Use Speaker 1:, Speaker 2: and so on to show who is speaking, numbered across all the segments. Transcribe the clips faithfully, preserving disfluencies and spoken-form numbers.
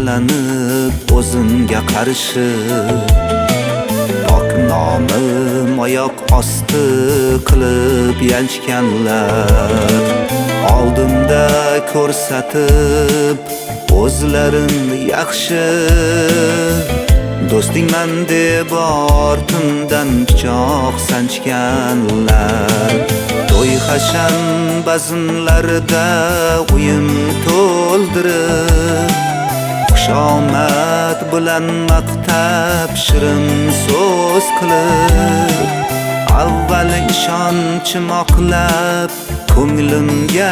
Speaker 1: foydalanib o'zimga qarshi pok nomim oyoq osti qilib yanchganlar oldimda ko'rsatib o'zlarin yaxshi do'stingman deb ortimdan pichoq sanchganlar to'y hashan bazmlarida uyim to'ldirib xushomad bilan maqtab shirin so'z qilib avval ishonchim oqlab ko'nglimga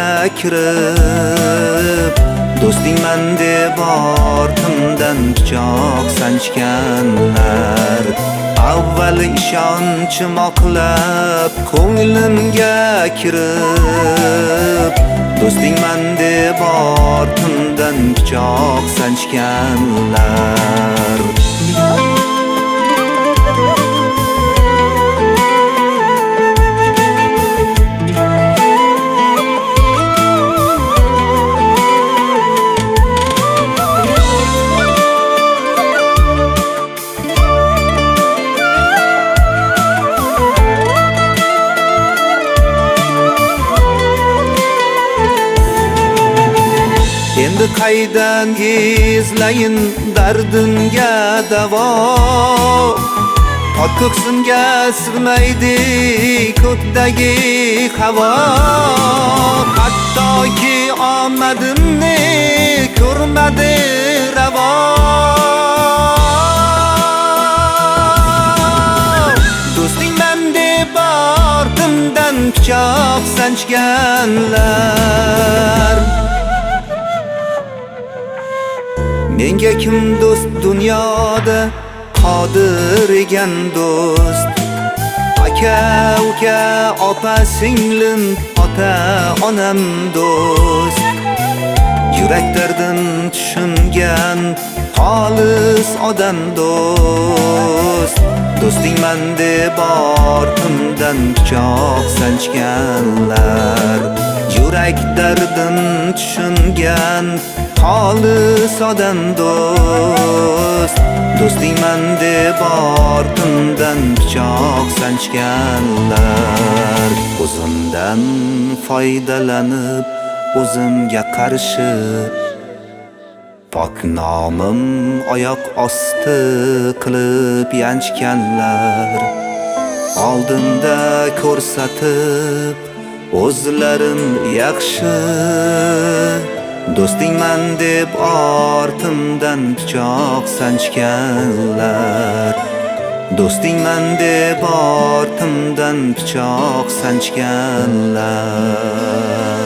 Speaker 1: kirib do'stingman deb ortimdan pichoq sanchganlar avval ishonchim oqlab ko'nglimga kirib do'stingman deb ortimdan pichoq sanchganlar endi qaydan izlayin dardimga davo ot ko'ksimga sig'maydi ko'kdagi havo hattoki omadimni ko'rmadi ravo do'stingman deb ortimdan pichoq sanchganlar menga kim do'st dunyoda qodir ekan do'st aka uka opa singlim ota onam do'st yurak dardim tushungan xolis odam do'st do'stingman deb ortimdan pichoq sanchganlar yurak dardim tushungan xolis odam do'st do'stingman deb ortimdan pichoq sanchganlar o'zimdan foydalanib o'zimga qarshi pok nomim oyoq osti qilib yanchganlar oldimda ko'rsatib o'zlarin yaxshi do'stingman deb ortimdan pichoq sanchganlar do'stingman deb ortimdan pichoq sanchganlar